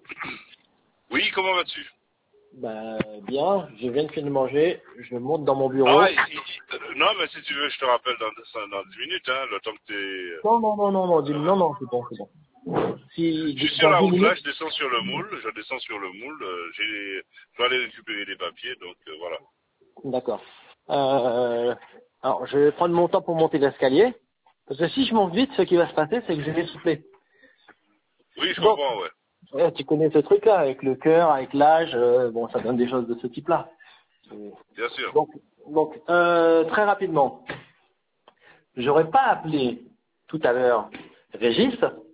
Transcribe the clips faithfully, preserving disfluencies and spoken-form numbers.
Oui, comment vas-tu? Bah, bien, je viens de finir de manger, je monte dans mon bureau. Ah, il- il- euh, non, mais si tu veux, je te rappelle dans, dans dix minutes, hein, le temps que t'es... Non, non, non, non, non, dis- Euh, non, non, c'est bon, c'est bon. Si, je suis sur dans la dix route là, minutes, je descends sur le moule, je descends sur le moule, euh, j'ai, je dois aller récupérer des papiers, donc euh, voilà. d'accord. Euh, alors, je vais prendre mon temps pour monter l'escalier, parce que si je monte vite, ce qui va se passer, c'est que je vais souffler. Oui, je Donc, comprends, ouais. ouais, tu connais ce truc-là, avec le cœur, avec l'âge, euh, bon, ça donne des choses de ce type-là. Euh, Bien sûr. Donc, donc euh, très rapidement, j'aurais pas appelé tout à l'heure Régis,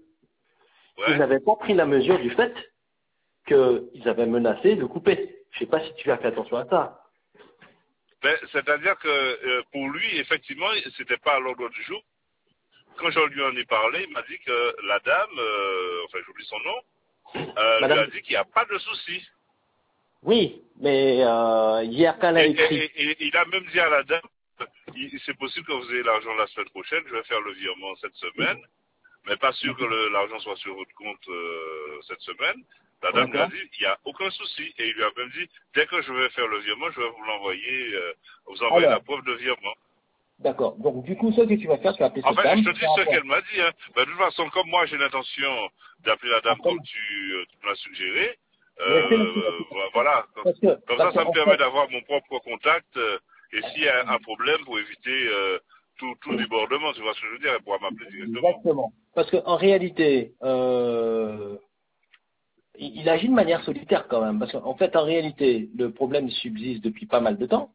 ils Ouais. n'avaient pas pris la mesure du fait qu'ils avaient menacé de couper. Je sais pas si tu as fait attention à ça. Ben, c'est-à-dire que euh, pour lui, effectivement, c'était pas à l'ordre du jour. Quand je lui en ai parlé, il m'a dit que la dame, euh, enfin j'oublie son nom, euh, lui Madame, a dit qu'il n'y a pas de souci. oui, mais euh, hier quand elle Et, a et- écrit, et- et il a même dit à la dame, il- c'est possible que vous ayez l'argent la semaine prochaine, je vais faire le virement cette semaine, mais pas sûr que le- l'argent soit sur votre compte euh, cette semaine. La dame lui a d'accord, dit, il n'y a aucun souci. Et il lui a même dit, dès que je vais faire le virement, je vais vous l'envoyer, euh, vous envoyer la alors, preuve de virement. d'accord, donc du coup ce que tu vas faire, tu vas appeler cette Enfin, je dame te pour dis faire un ce point. qu'elle m'a dit. Hein. Ben, de toute façon, comme moi j'ai l'intention d'appeler la dame Après, comme tu, euh, tu me l'as suggéré, laissez le euh, voilà. Comme, parce que, comme parce ça, que ça me en permet fait, d'avoir mon propre contact. euh, et s'il y a un problème, pour éviter euh, tout, tout débordement, tu vois ce que je veux dire, elle pourra m'appeler directement. exactement, parce que en réalité, euh, il, il agit de manière solitaire quand même, parce qu'en fait, en réalité, le problème subsiste depuis pas mal de temps.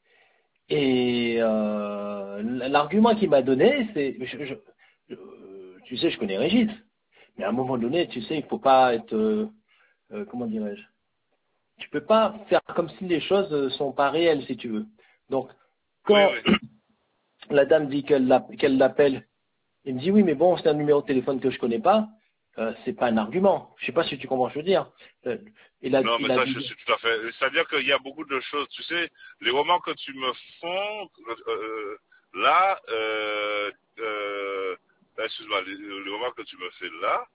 Et euh, l'argument qu'il m'a donné, c'est, je- je- je- tu sais, je connais Régis, mais à un moment donné, tu sais, il faut pas être, euh, euh, comment dirais-je, tu peux pas faire comme si les choses euh, sont pas réelles, si tu veux. Donc, Oui, quand oui. la dame dit qu'elle l'app- qu'elle l'appelle, il me dit oui, mais bon, c'est un numéro de téléphone que je connais pas, euh, c'est pas un argument. Je sais pas si tu comprends ce que je veux dire. Euh, il a, Non, mais il a ça, dit, je suis tout à fait... C'est-à-dire qu'il y a beaucoup de choses, tu sais, les romans que tu me font, euh, euh, là, euh, euh, excuse-moi, les, les romans que tu me fais là,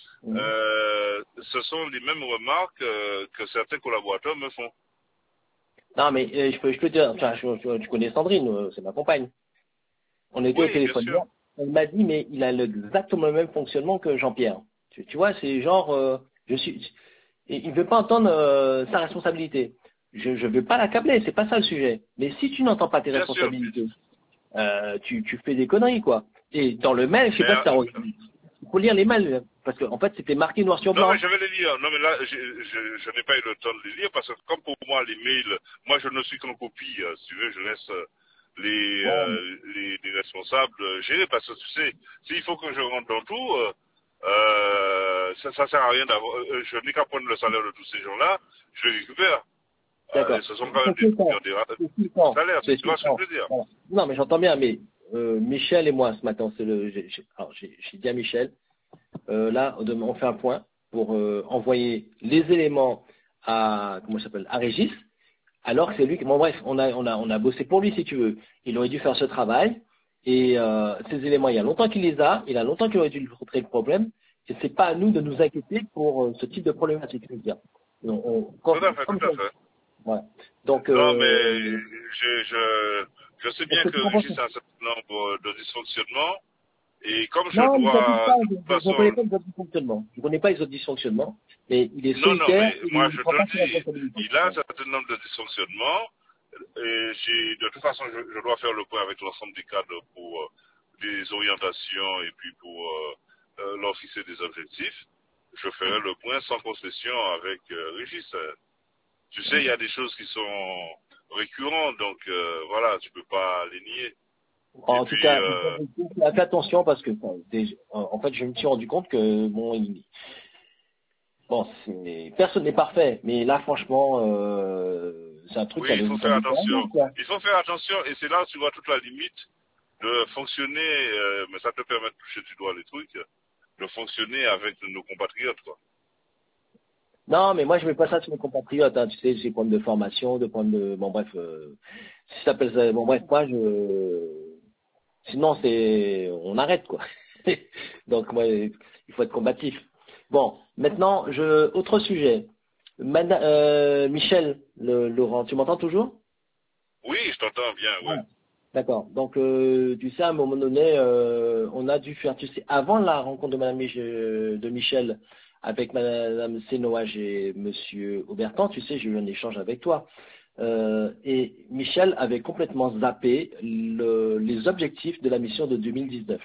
euh, ce sont les mêmes remarques euh, que certains collaborateurs me font. non, mais euh, je peux, je peux te dire, enfin, je, je- tu connais Sandrine, euh, c'est ma compagne. On était au Oui, bien téléphone sûr. hier. Elle m'a dit, mais il a le- exactement le même fonctionnement que Jean-Pierre. Tu, tu vois, c'est genre, euh, je suis, il ne veut pas entendre euh, sa responsabilité. Je ne veux pas l'accabler, c'est pas ça le sujet. Mais si tu n'entends pas tes Bien sûr. responsabilités, euh, tu, tu fais des conneries, quoi. Et dans le mail, je sais Mais, pas si t'as euh, reçu. Il faut lire les mails, parce qu'en en fait, c'était marqué noir sur non, mais blanc. je vais les lire. Non, mais là, je, je, je n'ai pas eu le temps de les lire parce que comme pour moi, les mails, moi, je ne suis qu'en copie. euh, si tu veux, je laisse euh, les, Ouais, euh, les, les responsables euh, gérer parce que tu sais, s'il faut que je rentre dans tout, euh, euh, ça, ça sert à rien d'avoir. euh, Je n'ai qu'à prendre le salaire de tous ces gens-là, je les récupère. Euh, et d'accord. ce sont quand même C'est des, suffisant. des, C'est des suffisant. salaires. Tu, C'est tu vois ce que je suffisant. veux dire? Voilà. Non, mais j'entends bien, mais euh, Michel et moi, ce matin, c'est le, j'ai j'ai- alors, j'ai- j'ai dit à Michel, euh, là, on on fait un point pour euh, envoyer les éléments à, comment ça s'appelle, à Régis, alors que c'est lui qui, bon bref, on a, on a, on a bossé pour lui, si tu veux. Il aurait dû faire ce travail, et euh, ces éléments, il y a longtemps qu'il les a, il a longtemps qu'il aurait dû lui montrer le problème, et c'est pas à nous de nous inquiéter pour euh, ce type de problématique, je veux dire. On, on, Tout comme, à fait, comme tout ça, à fait. voilà. Donc, Non, mais euh, je, je, je sais est-ce bien que que tu comprends ça? Régis a un certain nombre de dysfonctionnements. Et comme je Non, ne t'inquiète dois, pas, de je toute ne façon, connais pas les autres dysfonctionnements. Je ne connais pas les autres dysfonctionnements, mais il est non, non, solitaire mais et moi il ne je prend te pas le ses dis, responsabilités. il a un Ouais. certain nombre de dysfonctionnements. Et j'ai, de toute façon, je, je dois faire le point avec l'ensemble des cadres pour euh, des orientations et puis pour euh, euh, leur fixer des objectifs. Je ferai le point sans concession avec euh, Régis. Tu sais, il y a des choses qui sont récurrentes, donc euh, voilà, tu peux pas les nier. Et En tout puis, cas, euh, fais attention parce que bon, déjà, en fait, je me suis rendu compte que bon, il, bon, c'est- personne n'est parfait, mais là, franchement, euh, c'est un truc oui, qui il allait faut vous faire tomber sur la gueule, attention. quoi. Il faut faire attention, et c'est là où tu vois toute la limite de fonctionner, euh, mais ça te permet de toucher du doigt les trucs, de fonctionner avec nos compatriotes, quoi. Non, mais moi, je mets pas ça sur mes compatriotes. Hein. Tu sais, j'ai des problèmes de formation, de problèmes de, bon bref, euh, si ça s'appelle ça, bon bref, moi, je, sinon, c'est, on arrête quoi. Donc moi, il faut être combatif. Bon, maintenant, je, autre sujet. Madame, euh, Michel, le, Laurent, tu m'entends toujours? Oui, je t'entends bien, ouais. D'accord. Donc, euh, tu sais, à un moment donné, euh, on a dû faire, tu sais, avant la rencontre de Madame Mich- euh, de Michel avec Madame Sénoage et Monsieur Aubertan, tu sais, j'ai eu un échange avec toi. Euh, et Michel avait complètement zappé le- les objectifs de la mission de deux mille dix-neuf.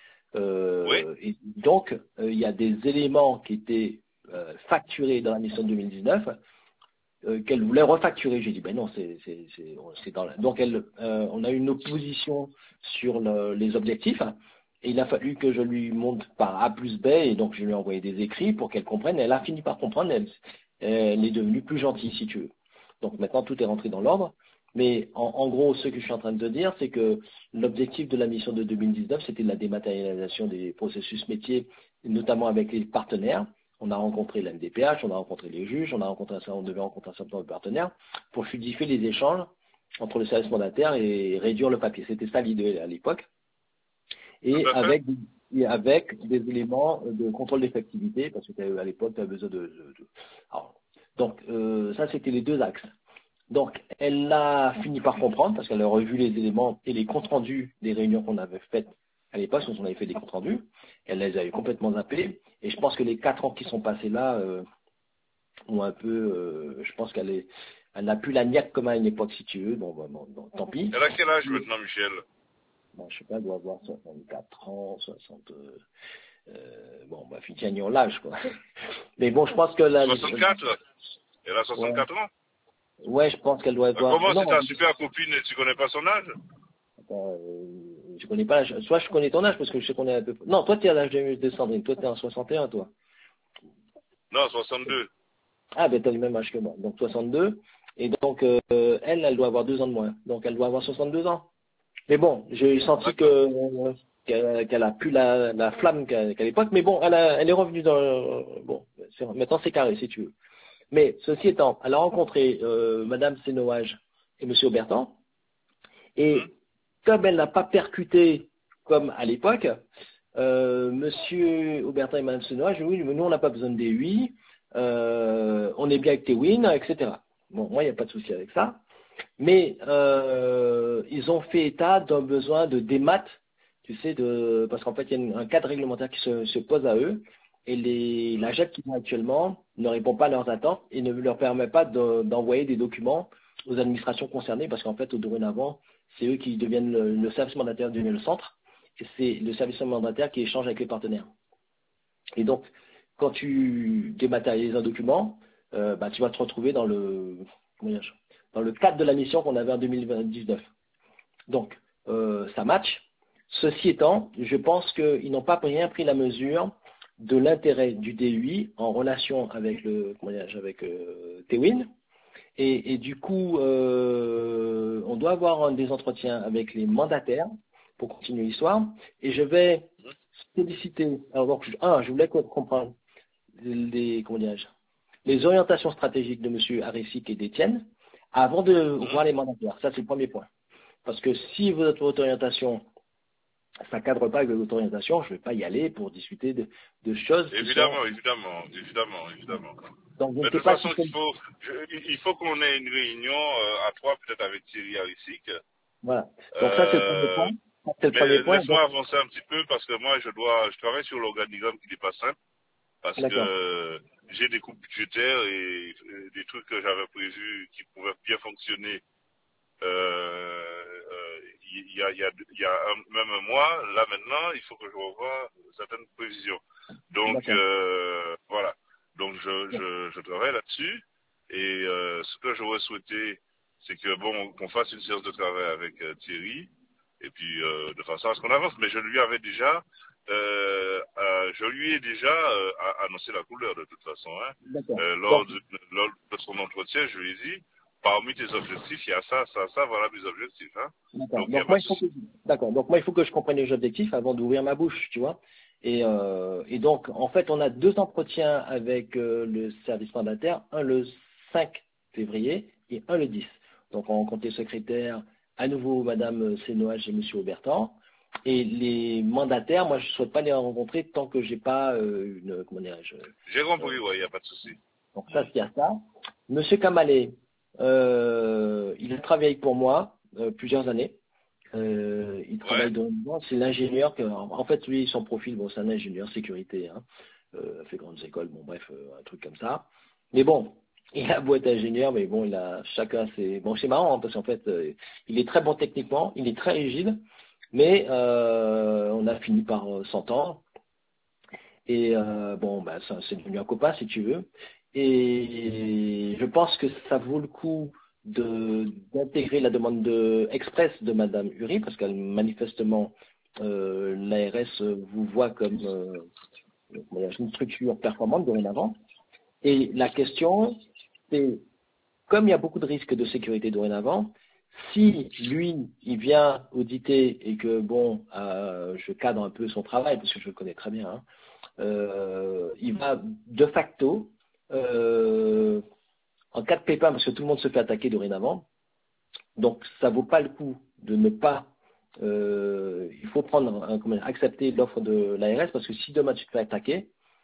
Oui, Euh, et donc, euh, il y a des éléments qui étaient euh, facturés dans la mission de deux mille dix-neuf euh, qu'elle voulait refacturer. J'ai dit, ben non, c'est c'est- c'est- c'est dans la... Donc, elle, euh, on a eu une opposition sur le- les objectifs. Et il a fallu que je lui monte par A plus B, et donc je lui ai envoyé des écrits pour qu'elle comprenne. Elle a fini par comprendre, elle, elle est devenue plus gentille, si tu veux. Donc maintenant, tout est rentré dans l'ordre. Mais en, en gros, ce que je suis en train de te dire, c'est que l'objectif de la mission de deux mille dix-neuf, c'était la dématérialisation des processus métiers, notamment avec les partenaires. On a rencontré l'M D P H, on a rencontré les juges, on a rencontré un certain- on devait rencontrer un certain nombre de partenaires pour fluidifier les échanges entre le service mandataire et réduire le papier. C'était ça l'idée à l'époque. tout Et à fait. avec, et avec des éléments de contrôle d'effectivité, parce que t'as- à l'époque, tu as besoin de... de- de- Alors, donc, euh, ça, c'était les deux axes. Donc, elle a fini par comprendre, parce qu'elle a revu les éléments et les comptes rendus des réunions qu'on avait faites à l'époque, quand on avait fait des comptes rendus. Elle les avait complètement zappés. Et je pense que les quatre ans qui sont passés là euh, ont un peu... euh, je pense qu'elle est... Elle n'a plus la niaque comme à une époque, si tu veux. Bon, bon, bon, bon, tant pis. Elle a quel âge maintenant, Michel? Bon, je sais pas, elle doit avoir soixante-quatre ans, soixante... Euh, euh, bon, bah, gagnons l'âge, quoi. Mais bon, je pense que là... soixante-quatre? Elle a Ouais, soixante-quatre ans? ouais, je pense qu'elle doit Euh, avoir... Comment c'est Non, ta super copine et tu connais pas son âge? attends, euh, je connais pas l'âge. Soit je connais ton âge, parce que je sais qu'on est un peu... Non, toi, tu es à l'âge de, de Sandrine. Toi, tu es en soixante et un, toi. Non, soixante-deux. Ah, ben, tu as le même âge que moi. Donc, soixante-deux. Et donc, euh, elle, elle doit avoir deux ans de moins. Donc, elle doit avoir soixante-deux ans. Mais bon, j'ai senti que D'accord. euh, qu'elle qu'elle a plus la, la flamme qu'à qu'à l'époque. Mais bon, elle, a, elle est revenue dans... euh, bon, c'est- maintenant, c'est carré, si tu veux. Mais, ceci étant, elle a rencontré euh, Madame Sénoage et Monsieur Aubertan. Mhm. Et comme elle n'a pas percuté comme à l'époque, euh, Monsieur Aubertin et Madame Senois, je dis oui, mais nous on n'a pas besoin de D U I, euh, on est bien avec Tewin, et cetera. Bon, moi il n'y a pas de souci avec ça, mais euh, ils ont fait état d'un besoin de démat, tu sais, de parce qu'en fait il y a une- un cadre réglementaire qui se, se pose à eux, et les, la J A C qui vient actuellement ne répond pas à leurs attentes et ne leur permet pas de- d'envoyer des documents aux administrations concernées, parce qu'en fait, au dorénavant, c'est eux qui deviennent le, le service mandataire devient le centre, et c'est le service mandataire qui échange avec les partenaires. Et donc, quand tu dématérialises un document, euh, bah, tu vas te retrouver dans le comment dire, dans le cadre de la mission qu'on avait en deux mille dix-neuf. Donc, euh, ça match. Ceci étant, je pense qu'ils n'ont pas rien pris la mesure de l'intérêt du D U I en relation avec le comment dire, avec euh, Tewin. Et, et du coup, euh, on doit avoir un- des entretiens avec les mandataires pour continuer l'histoire. Et je vais solliciter. Alors donc, je- un, je voulais qu'on comprenne les comment dirais-je, les orientations stratégiques de M. Arisic et d'Étienne avant de Mhm. voir les mandataires. Ça, c'est le premier point. Parce que si votre orientation, ça ne cadre pas avec votre orientation, je ne vais pas y aller pour discuter de, de choses qui sont... Évidemment, évidemment, évidemment, évidemment. Donc, je Mais ne de sais toute pas si façon, c'est... il faut, je- il faut qu'on ait une réunion euh, à trois, peut-être avec Thierry Harisic. Voilà. Donc, ça, c'est le premier Euh, point. Ça, c'est le premier mais point. Donc, laisse-moi avancer un petit peu parce que moi, je dois, je travaille sur l'organigramme qui n'est pas simple parce d'accord. que j'ai des coupes budgétaires et euh, des trucs que j'avais prévus qui pouvaient bien fonctionner. Euh, euh, il y a, il y a, il y a un- même un mois, là maintenant, il faut que je revoie certaines prévisions. Donc D'accord. euh, voilà. Donc je, je, je travaille là-dessus. Et euh, ce que j'aurais souhaité, c'est que bon, qu'on fasse une séance de travail avec euh, Thierry, et puis euh, de façon à ce qu'on avance. Mais je lui avais déjà, euh, euh, je lui ai déjà euh, a- annoncé la couleur de toute façon. Hein. D'accord. Euh, Donc, lors, de, lors de son entretien, je lui ai dit, parmi tes objectifs, il y a ça, ça, ça, voilà mes objectifs. Hein. d'accord. Donc il n'y a Donc, pas moi, de il faut que, souci. d'accord. Donc, moi, il faut que je comprenne les objectifs avant d'ouvrir ma bouche, tu vois. Et, euh, et donc, en fait, on a deux entretiens avec euh, le service mandataire, un le cinq février et un le dix. Donc, on rencontre les secrétaires, à nouveau Madame Sénoage et Monsieur Aubertan. Et les mandataires, moi, je ne souhaite pas les rencontrer tant que j'ai pas euh, une, comment dirais-je. J'ai compris, oui, il n'y a pas de souci. Donc ça, c'est à ça. Monsieur Kamalé, euh, il a travaillé pour moi euh, plusieurs années. Euh, il travaille Ouais. dans le c'est l'ingénieur que, en fait, lui, son profil, bon, c'est un ingénieur sécurité, hein, euh, fait grandes écoles, bon, bref, euh, un truc comme ça. Mais bon, il a beau être ingénieur, mais bon, il a chacun ses, bon, c'est marrant, hein, parce qu'en fait, euh, il est très bon techniquement, il est très rigide, mais euh, on a fini par euh, s'entendre. Et euh, bon, bah, ça, c'est devenu un copain, si tu veux. Et je pense que ça vaut le coup de d'intégrer la demande de express de Madame Uri, parce qu'elle manifestement euh, l'A R S vous voit comme euh, une structure performante dorénavant. Et la question, c'est comme il y a beaucoup de risques de sécurité dorénavant, si lui, il vient auditer et que bon, euh, je cadre un peu son travail parce que je le connais très bien, hein, euh, il va de facto, euh, en cas de pépin, parce que tout le monde se fait attaquer dorénavant, donc ça vaut pas le coup de ne pas, euh, il faut prendre, un, comment dire, accepter l'offre de l'A R S parce que si demain tu te fais attaquer,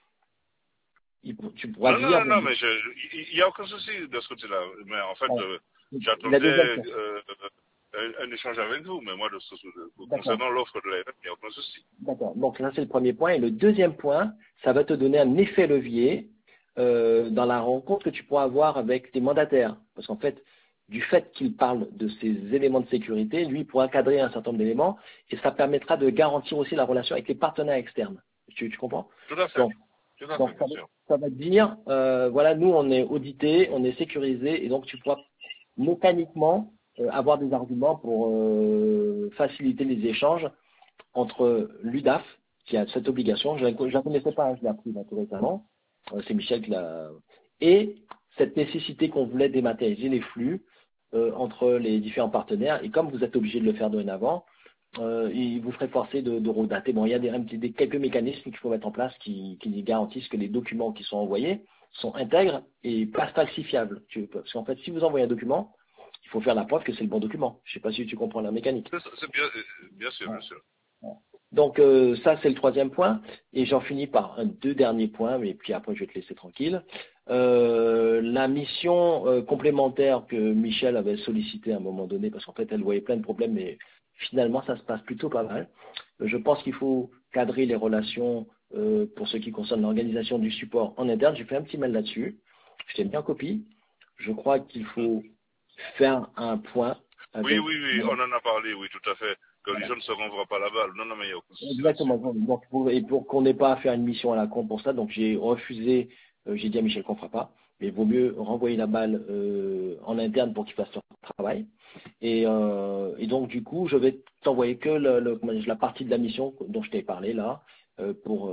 il- tu pourras Non, non, dire, non, bon, non, mais je- il n'y a aucun souci de ce côté-là. Mais en fait, ouais, euh, la deuxième j'attendais fois. euh, un, un échange avec vous, mais moi, de, de- D'accord. concernant l'offre de l'A R F, il n'y a aucun souci. D'accord. Donc ça c'est le premier point. Et le deuxième point, ça va te donner un effet levier euh, dans la rencontre que tu pourras avoir avec tes mandataires. Parce qu'en fait, du fait qu'il parle de ces éléments de sécurité, lui il pourra cadrer un certain nombre d'éléments et ça permettra de garantir aussi la relation avec les partenaires externes. Tu, tu comprends? Tout à fait. Donc, Tout à donc fait, ça, bien va, sûr. ça va te dire, euh, voilà, nous on est audité, on est sécurisé et donc tu pourras mécaniquement euh, avoir des arguments pour euh, faciliter les échanges entre l'U D A F, qui a cette obligation, je ne la connaissais pas, hein, je l'ai appris là, tout récemment, euh, c'est Michel qui l'a, et cette nécessité qu'on voulait dématérialiser les flux euh, entre les différents partenaires, et comme vous êtes obligé de le faire dorénavant, euh, il vous ferait forcer de, de redater. Bon, il y a des, des- quelques mécanismes qu'il faut mettre en place qui, qui garantissent que les documents qui sont envoyés sont intègres et pas falsifiables. Tu- Parce qu'en fait, si vous envoyez un document, il faut faire la preuve que c'est le bon document. Je ne sais pas si tu comprends la mécanique. C'est c'est bien, euh, bien sûr, Ouais. bien sûr. Donc euh, ça c'est le troisième point et j'en finis par un deux derniers points mais puis après je vais te laisser tranquille. Euh, la mission euh, complémentaire que Michel avait sollicitée à un moment donné parce qu'en fait elle voyait plein de problèmes mais finalement ça se passe plutôt pas mal. Euh, je pense qu'il faut cadrer les relations euh, pour ce qui concerne l'organisation du support en interne. J'ai fait un petit mail là-dessus. Je t'ai mis en copie. Je crois qu'il faut faire un point Oui, avec oui, oui, on en a parlé, oui, tout à fait. Que les voilà. gens ne se renvoient pas la balle. Non, non, mais il n'y a aucun souci Exactement. là-dessus. Donc, pour, et pour qu'on n'ait pas à faire une mission à la con pour ça, donc j'ai refusé, euh, j'ai dit à Michel qu'on fera pas, mais il vaut mieux renvoyer la balle euh, en interne pour qu'il fasse son travail. Et, euh, et donc du coup, je vais t'envoyer que le, le- comment dire, la partie de la mission dont je t'ai parlé là, euh, pour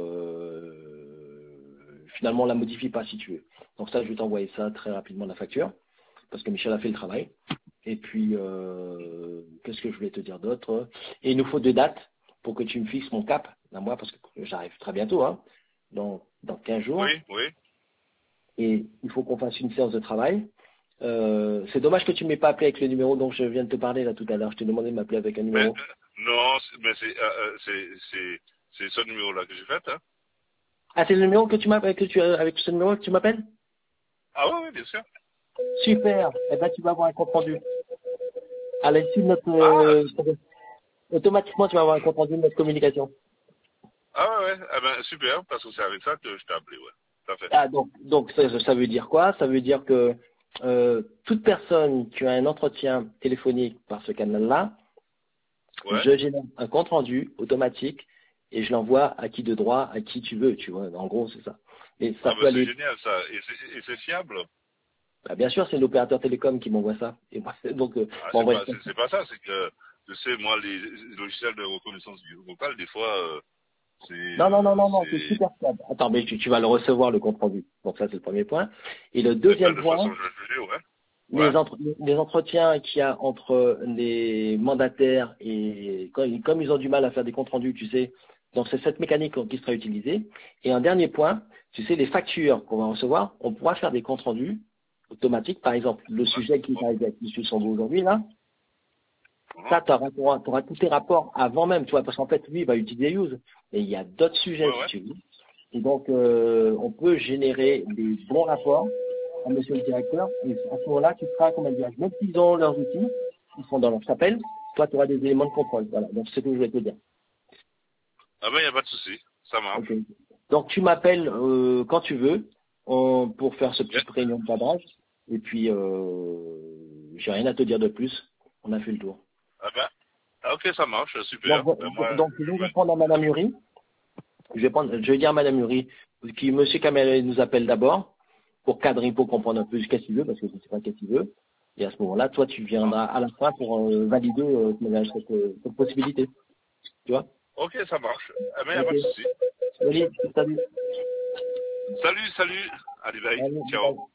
euh, finalement on la modifie pas si tu veux. Donc ça, je vais t'envoyer ça très rapidement la facture, parce que Michel a fait le travail. Et puis, euh, qu'est-ce que je voulais te dire d'autre? Et il nous faut deux dates pour que tu me fixes mon cap, à moi, parce que j'arrive très bientôt, hein, dans, dans quinze jours. Oui, oui. Et il faut qu'on fasse une séance de travail. Euh, c'est dommage que tu ne m'aies pas appelé avec le numéro dont je viens de te parler là tout à l'heure. Je t'ai demandé de m'appeler avec un Mais, numéro. euh, non, c'est- mais c'est euh, euh, c'est c'est- c'est ce numéro-là que j'ai fait, hein. Ah, c'est le numéro que tu m'appelles, que tu, avec ce numéro que tu m'appelles? Ah oui, oui, bien sûr. Super. Eh ben, tu vas avoir un compte rendu. À l'issue de notre, Ah, euh, automatiquement, tu vas avoir un compte rendu de notre communication. ah ouais, ouais. Ah ben, super, parce que c'est avec ça que je t'ai appelé, ouais. Tout à fait. Ah, donc, donc ça, ça veut dire quoi? Ça veut dire que euh, toute personne qui a un entretien téléphonique par ce canal-là, Ouais. je génère un compte rendu automatique et je l'envoie à qui de droit, à qui tu veux, tu vois. En gros, c'est ça. Et ça Ah peut ben, c'est aller. génial, ça. Et c'est et c'est fiable. Bah, bien sûr, c'est l'opérateur télécom qui m'envoie ça. Et moi, donc, euh, Ah, c'est m'envoie pas, c'est c'est pas ça, c'est que, tu sais, moi, les, les logiciels de reconnaissance vocale, des fois, euh, c'est, non, non, non, euh, non, non, c'est c'est, super fiable. Attends, mais tu, tu vas le recevoir, le compte rendu. Donc ça, c'est le premier point. Et le ben, ben, deuxième de toute façon, point, je vais le juger, ouais. Ouais. les, entre- les entretiens qu'il y a entre les mandataires et comme, comme ils ont du mal à faire des comptes rendus, tu sais, donc c'est cette mécanique qui sera utilisée. Et un dernier point, tu sais, les factures qu'on va recevoir, on pourra faire des comptes rendus automatiques. Par exemple, le sujet qui est arrivé avec M. Sambou aujourd'hui, là, Mhm. Ça, tu auras, tous tes rapports avant même, tu vois, parce qu'en fait, lui, il va utiliser Use, mais il y a d'autres sujets, Ouais, si ouais. tu veux. Et donc, euh, on peut générer des bons rapports à monsieur le directeur, et à ce moment-là, tu feras, comment dire, même s'ils ont leurs outils, ils sont dans leur chapelle, toi, tu auras des éléments de contrôle. Voilà, donc c'est ce que je voulais te dire. Ah ben, il n'y a pas de souci. Ça marche. Ok. Donc, tu m'appelles euh, quand tu veux on, pour faire ce Ok. petit réunion de cadrage, et puis, euh, j'ai rien à te dire de plus. On a fait le tour. Ah ben, ah, ok, ça marche. Donc, Super. vo- Ben, moi, donc je vais ouais. répondre à Madame Uri. Je vais, prendre, je vais dire à Madame Uri qui Monsieur Kamel nous appelle d'abord pour cadrer, pour comprendre un peu ce qu'il veut, parce que je ne sais pas ce qu'il veut. Et à ce moment-là, toi, tu Ah. viendras à la fin pour euh, valider euh, cette, euh, cette possibilité. Tu vois? Ok, ça marche. Ah ben, il n'y a Ok. pas de souci. Salut, salut. Salut, salut. Allez, bye. Allez, Ciao. bye.